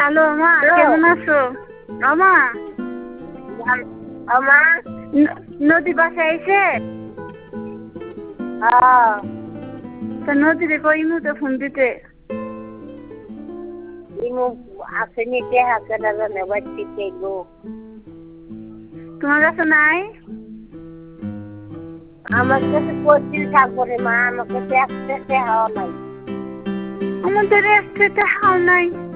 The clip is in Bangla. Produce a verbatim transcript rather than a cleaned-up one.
হ্যালো মা, কেমন আছো? আমা আমা নদী বাসায় এসে তো নদীরে কইমু তো ফোন দিতে ইমু আসেনি কে হাতে জানে বাচ্চিতে গো তোমার কাছে নাই? আমার কাছে পঁচিশ থাকবো রে মা, আমার কাছে একসাথে হওয়া নাই। আমাদের একসাথে হাও নাই।